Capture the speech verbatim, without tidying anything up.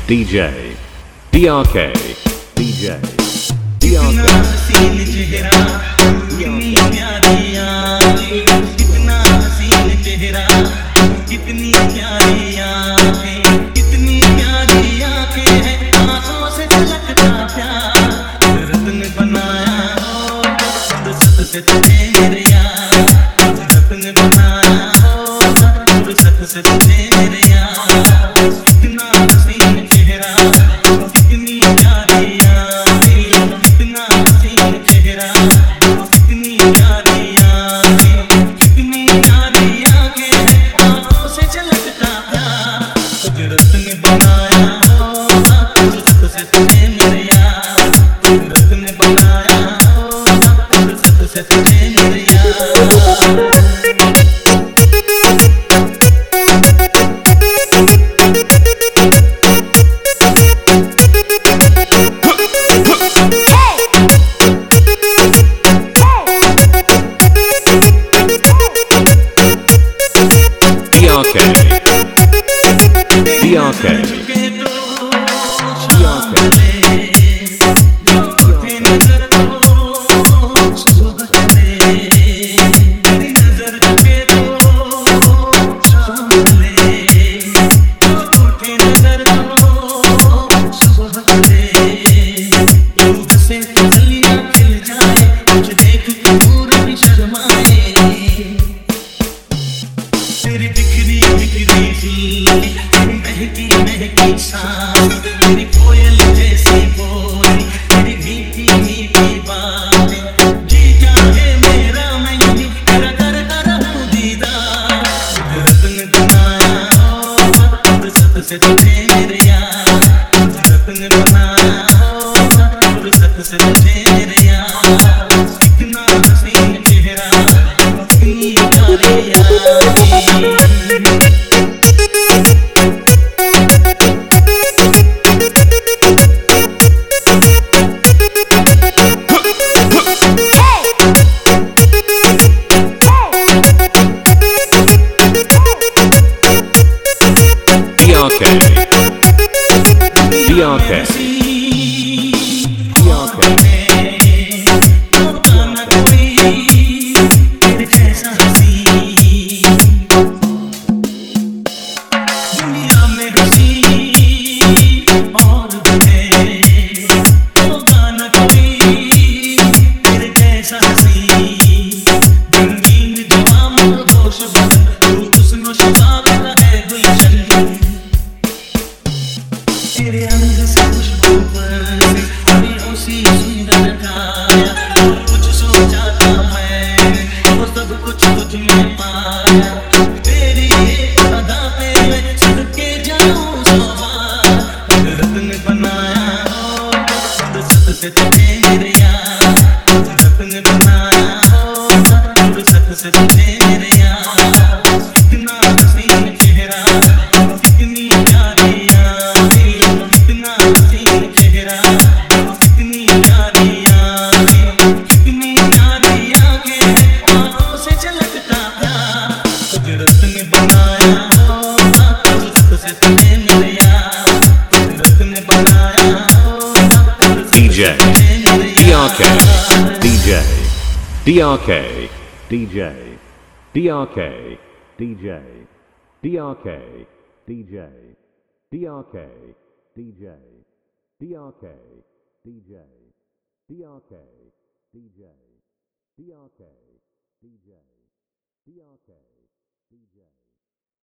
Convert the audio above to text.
D J, D R K, D J, D R कितना K. हसीन चेहरा, कितनी प्यारी आँखें, कितना हसीन चेहरा, कितनी प्यारी आँखें, कितनी प्यारी आँखें हैं, आँखों से झलकता प्यार, कुदरत ने बनाया हो, फुर्सत से तुझे मेरे यार, कुदरत ने बनाया हो, फुर्सत से तुझे मेरे यार, कितना हसीन चेहरा, कितनी प्यारी आँखें, कितना हसीन चेहरा, कितनी प्यारी आँखें, कितनी प्यारी आँखें, आँखों से झलकता प्यार, कुदरत ने बनाया हो, फुर्सत से तुझे मेरे यार, कुदरत ने बनाया हो, फुर्सत से तुझे मेरे यार. D R K, D R K, D R K. तेरी बिखरी बिखरी सी महकी महकी सांस, तेरी कोयल जैसी बोली, तेरी मीठी मीठी बातें, जी चाहे मेरा मैं यूं तेरा कर कर दीदार, कुदरत ने बनाया हो, फुर्सत से तुझे मेरे यार, कुदरत ने बनाया हो, फुर्सत से तुझे मेरे यार, कितना हसीन चेहरा, कितनी प्यारी आँखें. D R K, D R K, D R K. तेरे अंग से खुशबू बरसे, परियों सी सुंदर काया, जो कुछ सोचा था मैंने, वो सब कुछ तुझ में पाया, तेरी एक अदा पे मैं सदके जाऊं सौ बार, कुदरत ने बनाया हो, फुर्सत से तुझे मेरे यार, कुदरत ने बनाया हो, फुर्सत से तुझे मेरे यार, कितना हसीन चेहरा, कितनी प्यारी आँखें, कितना हसीन चेहरा, कितनी प्यारी आँखें, कितनी प्यारी आँखें, आँखों से झलकता प्यार, कुदरत ने बनाया हो, फुर्सत से तुझे मेरे यार, कुदरत ने बनाया हो, फुर्सत D से J, तुझे मेरे D R K, यार. D J, D R K, D J, D R K, D J, D R K, D J, D R K, D J, D R K, D J, D R K, D J, D R K, D J, D R K, D J.